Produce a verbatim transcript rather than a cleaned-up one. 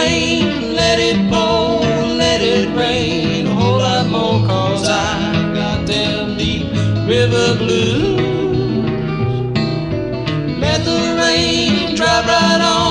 rain, let it pour, let it rain a whole lot more, 'cause I got them deep river blues. Let the rain drop right on